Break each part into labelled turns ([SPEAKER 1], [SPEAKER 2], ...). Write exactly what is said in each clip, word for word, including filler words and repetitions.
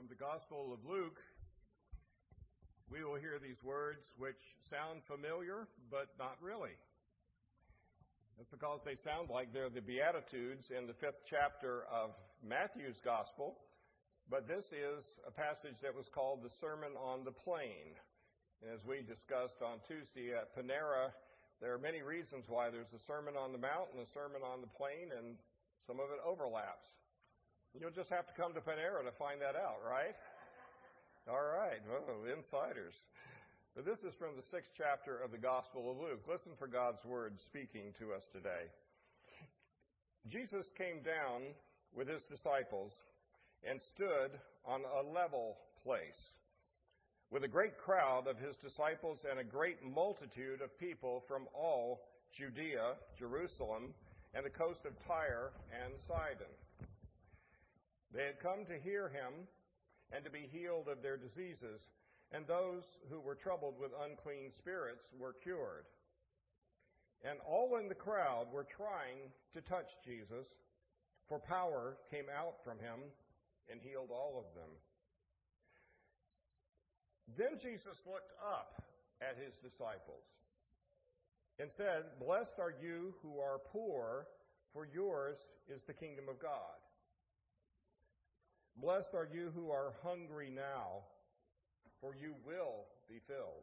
[SPEAKER 1] From the Gospel of Luke, we will hear these words which sound familiar, but not really. That's because they sound like they're the Beatitudes in the fifth chapter of Matthew's Gospel, but this is a passage that was called the Sermon on the Plain. And as we discussed on Tuesday at Panera, there are many reasons why there's a Sermon on the Mount and a Sermon on the Plain, and some of it overlaps. You'll just have to come to Panera to find that out, right? All right. Oh, insiders. But this is from the sixth chapter of the Gospel of Luke. Listen for God's word speaking to us today. Jesus came down with his disciples and stood on a level place with a great crowd of his disciples and a great multitude of people from all Judea, Jerusalem, and the coast of Tyre and Sidon. They had come to hear him and to be healed of their diseases, and those who were troubled with unclean spirits were cured. And all in the crowd were trying to touch Jesus, for power came out from him and healed all of them. Then Jesus looked up at his disciples and said, "Blessed are you who are poor, for yours is the kingdom of God. Blessed are you who are hungry now, for you will be filled.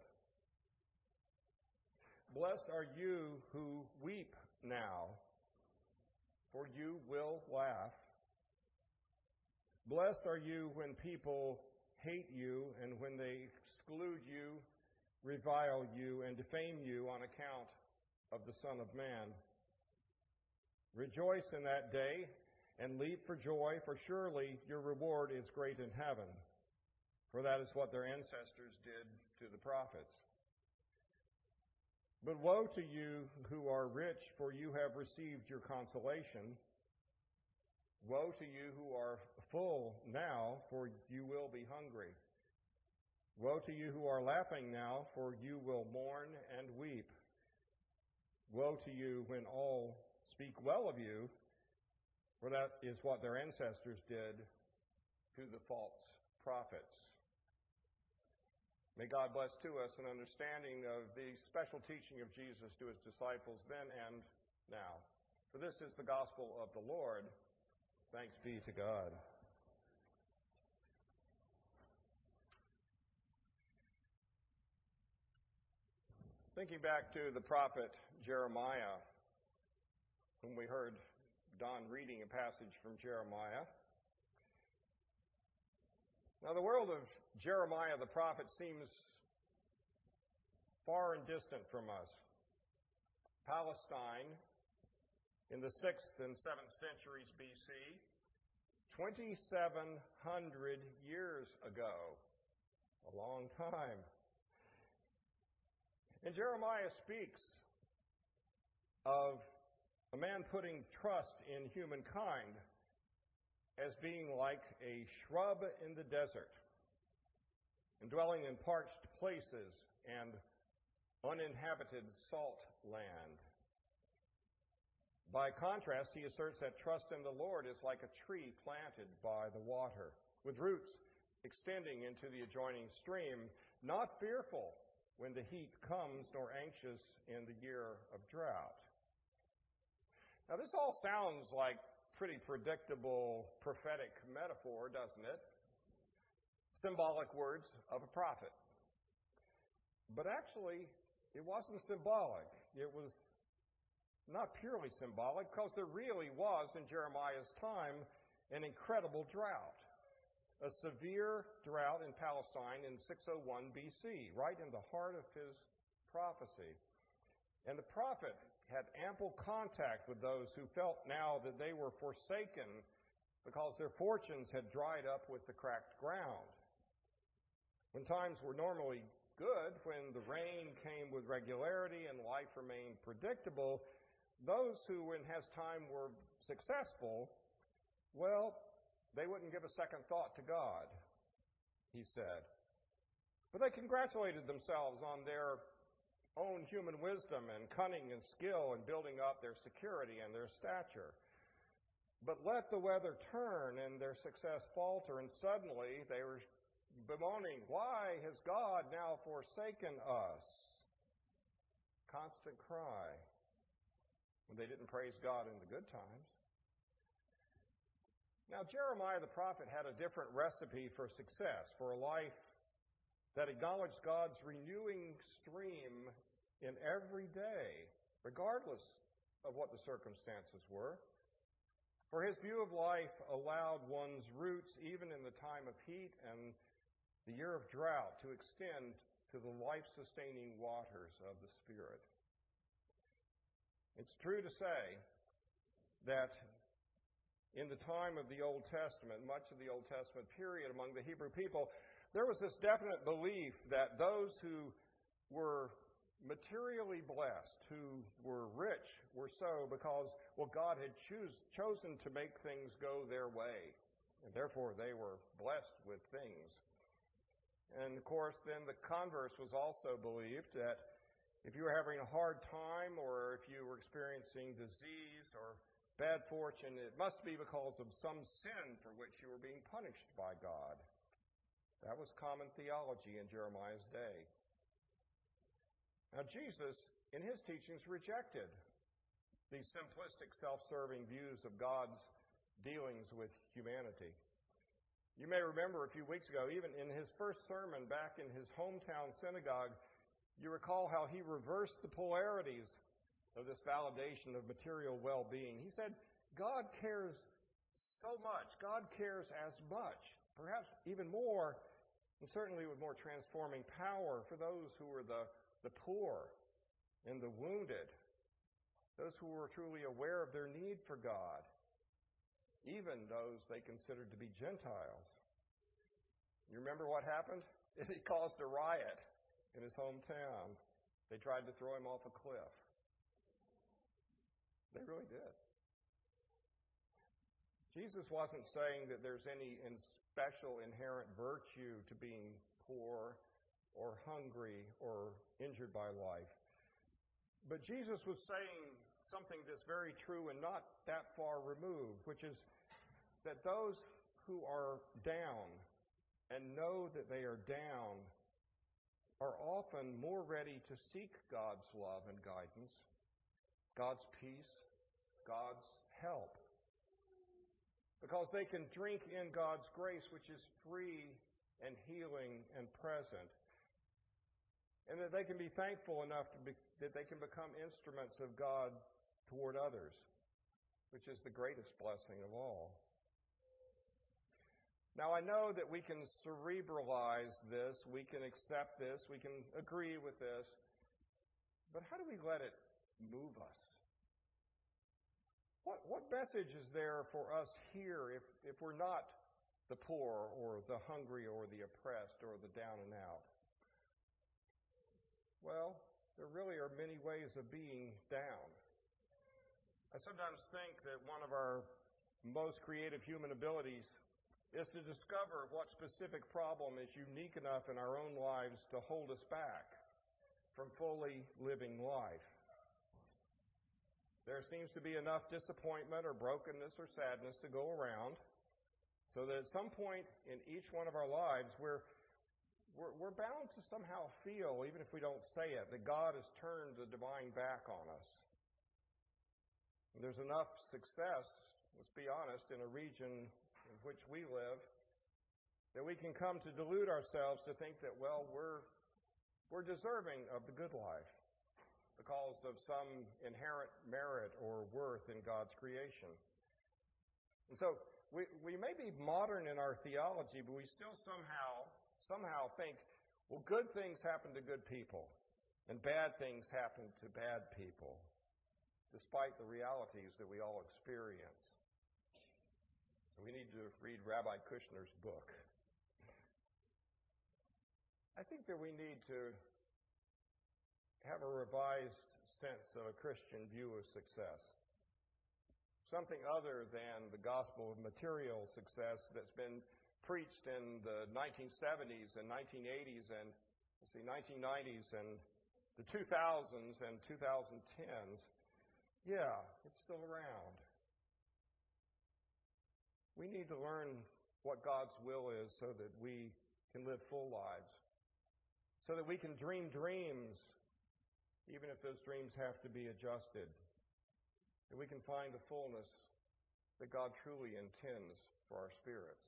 [SPEAKER 1] Blessed are you who weep now, for you will laugh. Blessed are you when people hate you and when they exclude you, revile you, and defame you on account of the Son of Man. Rejoice in that day and leap for joy, for surely your reward is great in heaven. For that is what their ancestors did to the prophets. But woe to you who are rich, for you have received your consolation. Woe to you who are full now, for you will be hungry. Woe to you who are laughing now, for you will mourn and weep. Woe to you when all speak well of you, for that is what their ancestors did to the false prophets." May God bless to us an understanding of the special teaching of Jesus to his disciples then and now. For this is the gospel of the Lord. Thanks be to God. Thinking back to the prophet Jeremiah, whom we heard Don reading a passage from Jeremiah. Now, the world of Jeremiah the prophet seems far and distant from us. Palestine, in the sixth and seventh centuries B C, twenty-seven hundred years ago, a long time. And Jeremiah speaks of a man putting trust in humankind as being like a shrub in the desert and dwelling in parched places and uninhabited salt land. By contrast, he asserts that trust in the Lord is like a tree planted by the water, with roots extending into the adjoining stream, not fearful when the heat comes, nor anxious in the year of drought. Now, this all sounds like pretty predictable prophetic metaphor, doesn't it? Symbolic words of a prophet. But actually, it wasn't symbolic. It was not purely symbolic, because there really was, in Jeremiah's time, an incredible drought. A severe drought in Palestine in six oh one B C, right in the heart of his prophecy. And the prophet had ample contact with those who felt now that they were forsaken because their fortunes had dried up with the cracked ground. When times were normally good, when the rain came with regularity and life remained predictable, those who in his time were successful, well, they wouldn't give a second thought to God, he said. But they congratulated themselves on their own human wisdom and cunning and skill in building up their security and their stature. But let the weather turn and their success falter, and suddenly they were bemoaning, "Why has God now forsaken us?" Constant cry when they didn't praise God in the good times. Now, Jeremiah the prophet had a different recipe for success, for a life that acknowledged God's renewing stream in every day, regardless of what the circumstances were. For his view of life allowed one's roots, even in the time of heat and the year of drought, to extend to the life-sustaining waters of the Spirit. It's true to say that in the time of the Old Testament, much of the Old Testament period among the Hebrew people, there was this definite belief that those who were materially blessed, who were rich, were so because, well, God had choose, chosen to make things go their way, and therefore they were blessed with things. And, of course, then the converse was also believed, that if you were having a hard time or if you were experiencing disease or bad fortune, it must be because of some sin for which you were being punished by God. That was common theology in Jeremiah's day. Now, Jesus, in his teachings, rejected these simplistic, self-serving views of God's dealings with humanity. You may remember a few weeks ago, even in his first sermon back in his hometown synagogue, you recall how he reversed the polarities of this validation of material well-being. He said, God cares so much. God cares as much, perhaps even more, and certainly with more transforming power for those who were the, the poor and the wounded, those who were truly aware of their need for God, even those they considered to be Gentiles. You remember what happened? It caused a riot in his hometown. They tried to throw him off a cliff. They really did. Jesus wasn't saying that there's any special inherent virtue to being poor or hungry or injured by life. But Jesus was saying something that's very true and not that far removed, which is that those who are down and know that they are down are often more ready to seek God's love and guidance, God's peace, God's help, because they can drink in God's grace, which is free and healing and present, and that they can be thankful enough to be, that they can become instruments of God toward others, which is the greatest blessing of all. Now, I know that we can cerebralize this, we can accept this, we can agree with this, but how do we let it move us? What, what message is there for us here if, if we're not the poor or the hungry or the oppressed or the down and out? Well, there really are many ways of being down. I sometimes think that one of our most creative human abilities is to discover what specific problem is unique enough in our own lives to hold us back from fully living life. There seems to be enough disappointment or brokenness or sadness to go around, so that at some point in each one of our lives, we're, we're, we're bound to somehow feel, even if we don't say it, that God has turned the divine back on us. And there's enough success, let's be honest, in a region in which we live, that we can come to delude ourselves to think that, well, we're, we're deserving of the good life because of some inherent merit or worth in God's creation. And so we, we may be modern in our theology, but we still somehow, somehow think, well, good things happen to good people, and bad things happen to bad people, despite the realities that we all experience. So we need to read Rabbi Kushner's book. I think that we need to have a revised sense of a Christian view of success. Something other than the gospel of material success that's been preached in the nineteen seventies and nineteen eighties and let's see, nineteen nineties and the two thousands and two thousand tens. Yeah, it's still around. We need to learn what God's will is so that we can live full lives, so that we can dream dreams, even if those dreams have to be adjusted, that we can find the fullness that God truly intends for our spirits.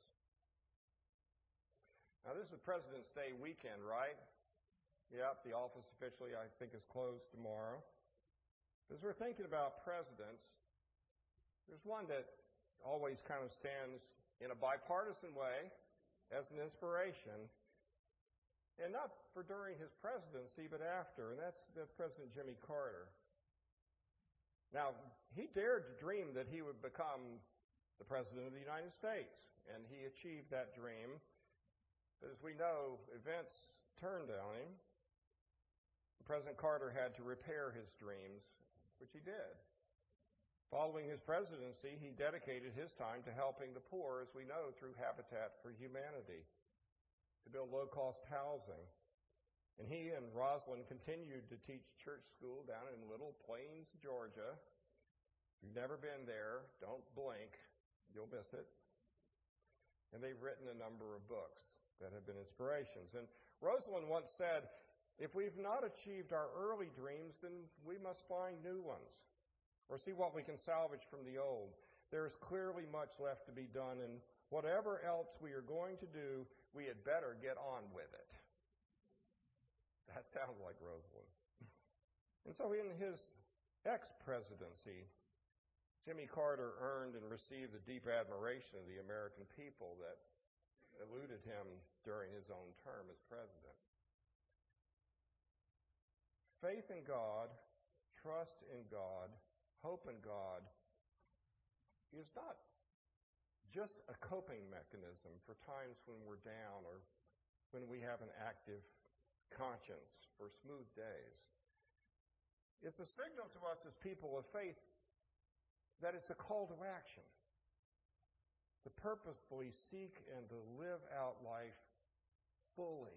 [SPEAKER 1] Now, this is President's Day weekend, right? Yep, the office officially, I think, is closed tomorrow. As we're thinking about presidents, there's one that always kind of stands in a bipartisan way as an inspiration, and not for during his presidency, but after, and that's, that's President Jimmy Carter. Now, he dared to dream that he would become the President of the United States, and he achieved that dream. But as we know, events turned on him. President Carter had to repair his dreams, which he did. Following his presidency, he dedicated his time to helping the poor, as we know, through Habitat for Humanity, to build low-cost housing. And he and Rosalind continued to teach church school down in Little Plains, Georgia. If you've never been there, don't blink. You'll miss it. And they've written a number of books that have been inspirations. And Rosalind once said, if we've not achieved our early dreams, then we must find new ones, or see what we can salvage from the old. There is clearly much left to be done, and whatever else we are going to do, we had better get on with it. That sounds like Rosalind. And so in his ex-presidency, Jimmy Carter earned and received the deep admiration of the American people that eluded him during his own term as president. Faith in God, trust in God, hope in God is not just a coping mechanism for times when we're down or when we have an active conscience for smooth days. It's a signal to us as people of faith that it's a call to action, to purposefully seek and to live out life fully.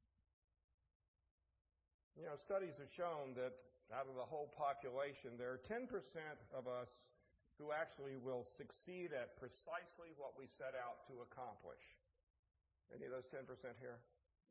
[SPEAKER 1] You know, studies have shown that out of the whole population, there are ten percent of us who actually will succeed at precisely what we set out to accomplish. Any of those ten percent here?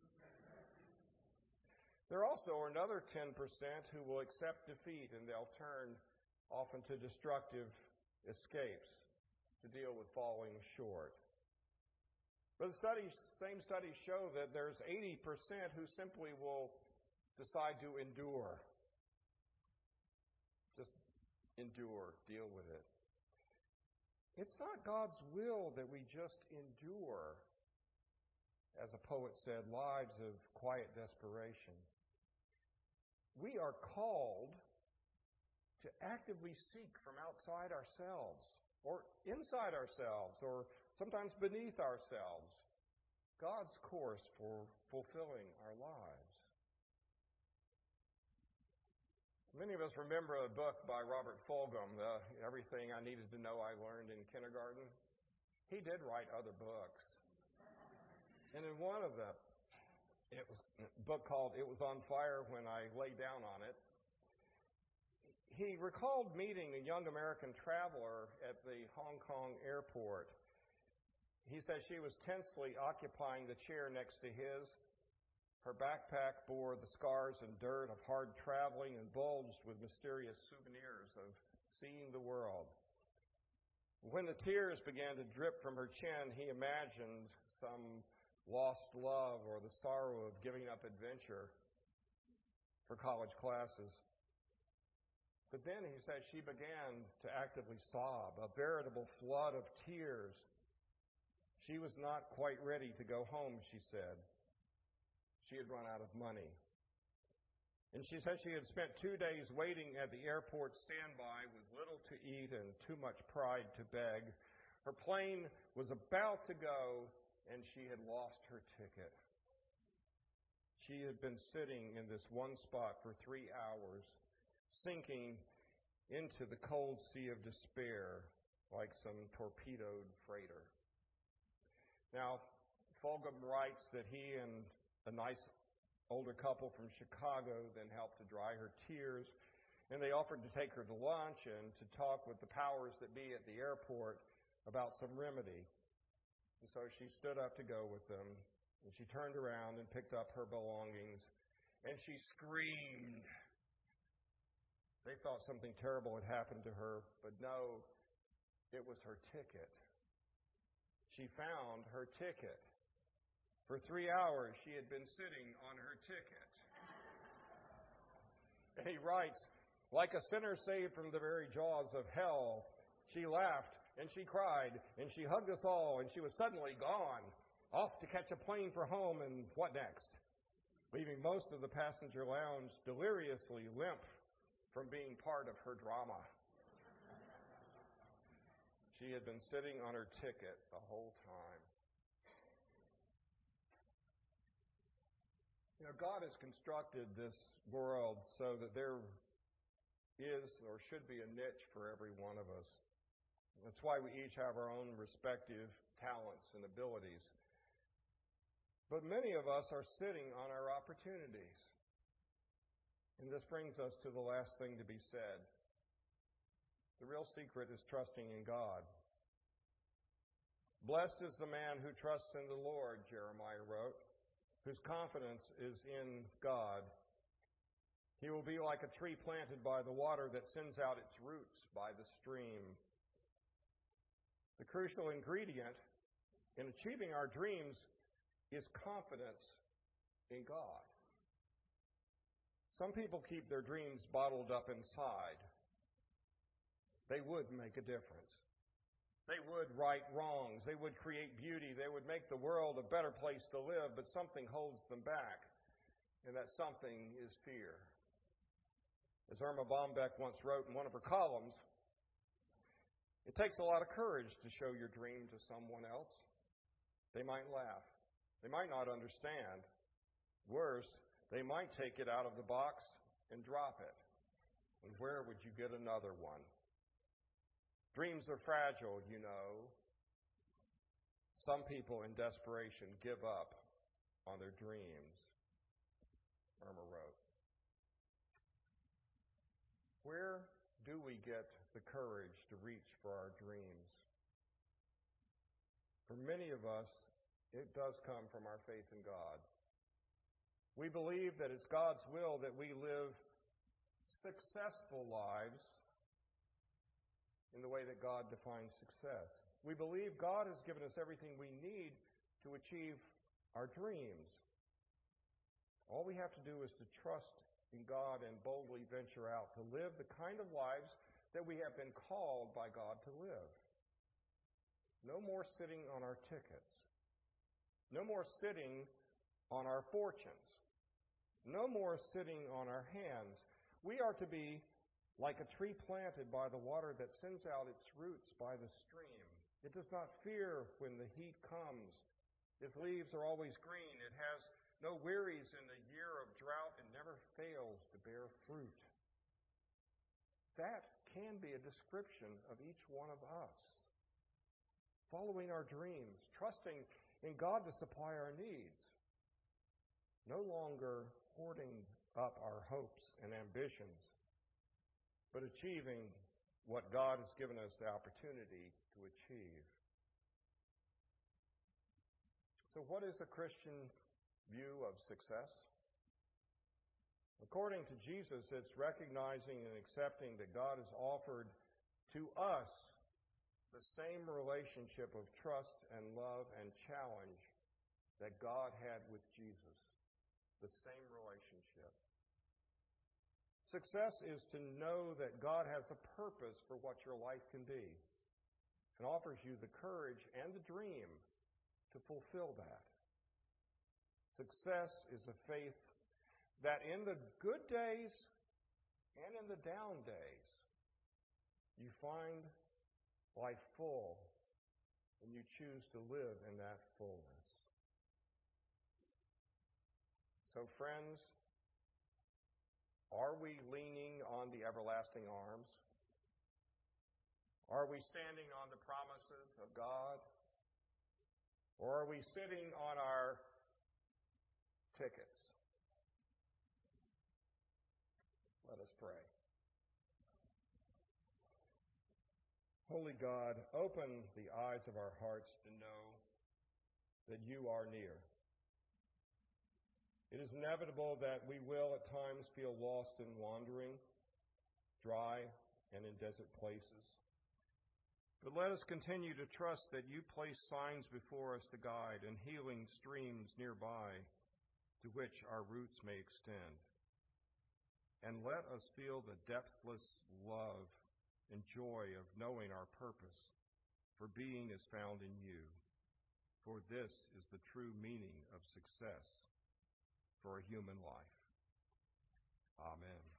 [SPEAKER 1] There also are another ten percent who will accept defeat, and they'll turn often to destructive escapes to deal with falling short. But the studies, same studies show that there's eighty percent who simply will decide to endure. Just endure, deal with it. It's not God's will that we just endure, as a poet said, lives of quiet desperation. We are called to actively seek from outside ourselves, or inside ourselves, or sometimes beneath ourselves, God's course for fulfilling our lives. Many of us remember a book by Robert Fulghum, uh, Everything I Needed to Know I Learned in Kindergarten. He did write other books. And in one of them, it was a book called It Was on Fire When I Lay Down on It. He recalled meeting a young American traveler at the Hong Kong airport. He said she was tensely occupying the chair next to his. Her backpack bore the scars and dirt of hard traveling and bulged with mysterious souvenirs of seeing the world. When the tears began to drip from her chin, he imagined some lost love or the sorrow of giving up adventure for college classes. But then, he said, she began to actively sob, a veritable flood of tears. She was not quite ready to go home, she said. She had run out of money. And she said she had spent two days waiting at the airport standby with little to eat and too much pride to beg. Her plane was about to go, and she had lost her ticket. She had been sitting in this one spot for three hours, sinking into the cold sea of despair like some torpedoed freighter. Now, Fulghum writes that he and a nice older couple from Chicago then helped to dry her tears, and they offered to take her to lunch and to talk with the powers that be at the airport about some remedy. And so she stood up to go with them, and she turned around and picked up her belongings, and she screamed. They thought something terrible had happened to her, but no, it was her ticket. She found her ticket. For three hours, she had been sitting on her ticket. And he writes, like a sinner saved from the very jaws of hell, she laughed and she cried and she hugged us all, and she was suddenly gone, off to catch a plane for home, and what next? Leaving most of the passenger lounge deliriously limp from being part of her drama. She had been sitting on her ticket the whole time. You know, God has constructed this world so that there is or should be a niche for every one of us. That's why we each have our own respective talents and abilities. But many of us are sitting on our opportunities. And this brings us to the last thing to be said. The real secret is trusting in God. Blessed is the man who trusts in the Lord, Jeremiah wrote, whose confidence is in God. He will be like a tree planted by the water that sends out its roots by the stream. The crucial ingredient in achieving our dreams is confidence in God. Some people keep their dreams bottled up inside. They would make a difference. They would right wrongs. They would create beauty. They would make the world a better place to live, but something holds them back, and that something is fear. As Irma Bombeck once wrote in one of her columns, it takes a lot of courage to show your dream to someone else. They might laugh. They might not understand. Worse, they might take it out of the box and drop it. And where would you get another one? Dreams are fragile, you know. Some people in desperation give up on their dreams, Irma wrote. Where do we get the courage to reach for our dreams? For many of us, it does come from our faith in God. We believe that it's God's will that we live successful lives in the way that God defines success. We believe God has given us everything we need to achieve our dreams. All we have to do is to trust in God and boldly venture out to live the kind of lives that we have been called by God to live. No more sitting on our tickets. No more sitting on our fortunes. No more sitting on our hands. We are to be like a tree planted by the water that sends out its roots by the stream. It does not fear when the heat comes. Its leaves are always green. It has no wearies in the year of drought and never fails to bear fruit. That can be a description of each one of us. Following our dreams, trusting in God to supply our needs. No longer hoarding up our hopes and ambitions, but achieving what God has given us the opportunity to achieve. So what is a Christian view of success? According to Jesus, it's recognizing and accepting that God has offered to us the same relationship of trust and love and challenge that God had with Jesus. The same relationship. Success is to know that God has a purpose for what your life can be and offers you the courage and the dream to fulfill that. Success is a faith that in the good days and in the down days, you find life full and you choose to live in that fullness. So friends, are we leaning on the everlasting arms? Are we standing on the promises of God? Or are we sitting on our tickets? Let us pray. Holy God, open the eyes of our hearts to know that you are near. It is inevitable that we will at times feel lost and wandering, dry and in desert places. But let us continue to trust that you place signs before us to guide and healing streams nearby to which our roots may extend. And let us feel the depthless love and joy of knowing our purpose, for being is found in you. For this is the true meaning of success for a human life. Amen.